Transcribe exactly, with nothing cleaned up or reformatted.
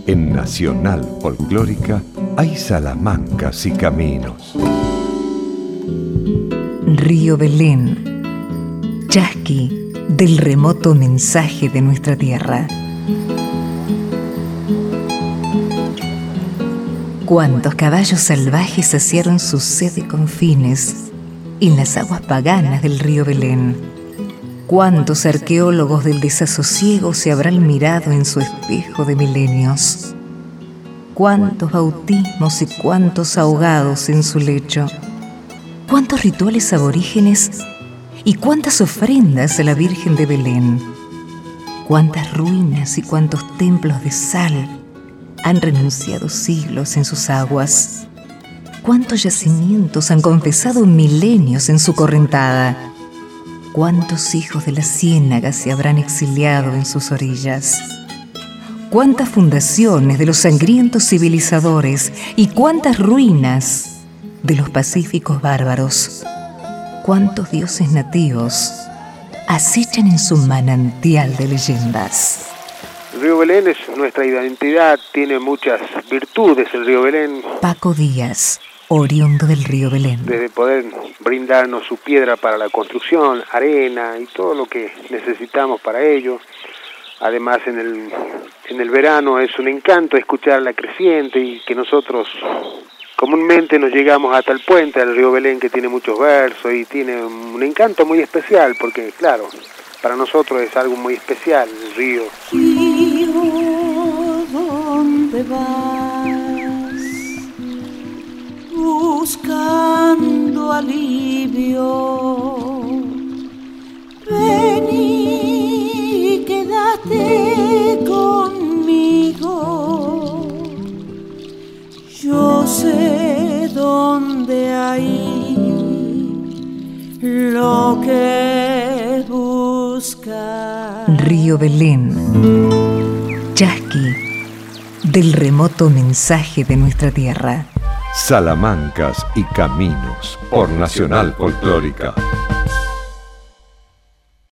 En Nacional Folclórica hay salamancas y caminos. Río Belén, chasqui del remoto mensaje de nuestra tierra. Cuántos caballos salvajes saciaron su sed de confines en las aguas paganas del río Belén. Cuántos arqueólogos del desasosiego se habrán mirado en su espejo de milenios. Cuántos bautismos y cuántos ahogados en su lecho. Cuántos rituales aborígenes y cuántas ofrendas a la Virgen de Belén. Cuántas ruinas y cuántos templos de sal han renunciado siglos en sus aguas. Cuántos yacimientos han confesado milenios en su correntada. Cuántos hijos de la ciénaga se habrán exiliado en sus orillas. Cuántas fundaciones de los sangrientos civilizadores y cuántas ruinas de los pacíficos bárbaros. Cuántos dioses nativos acechan en su manantial de leyendas. El río Belén es nuestra identidad, tiene muchas virtudes el río Belén. Paco Díaz, oriundo del río Belén. Desde poder brindarnos su piedra para la construcción, arena y todo lo que necesitamos para ello. Además, en el, en el verano es un encanto escuchar la creciente y que nosotros comúnmente nos llegamos hasta el puente del río Belén, que tiene muchos versos y tiene un encanto muy especial, porque claro, para nosotros es algo muy especial el río. Río, ¿dónde vas? Buscando alivio. Vení, quédate conmigo. Yo sé dónde hay lo que buscas. Río Belén, chasqui del remoto mensaje de nuestra tierra. Salamancas y caminos por Nacional Folclórica.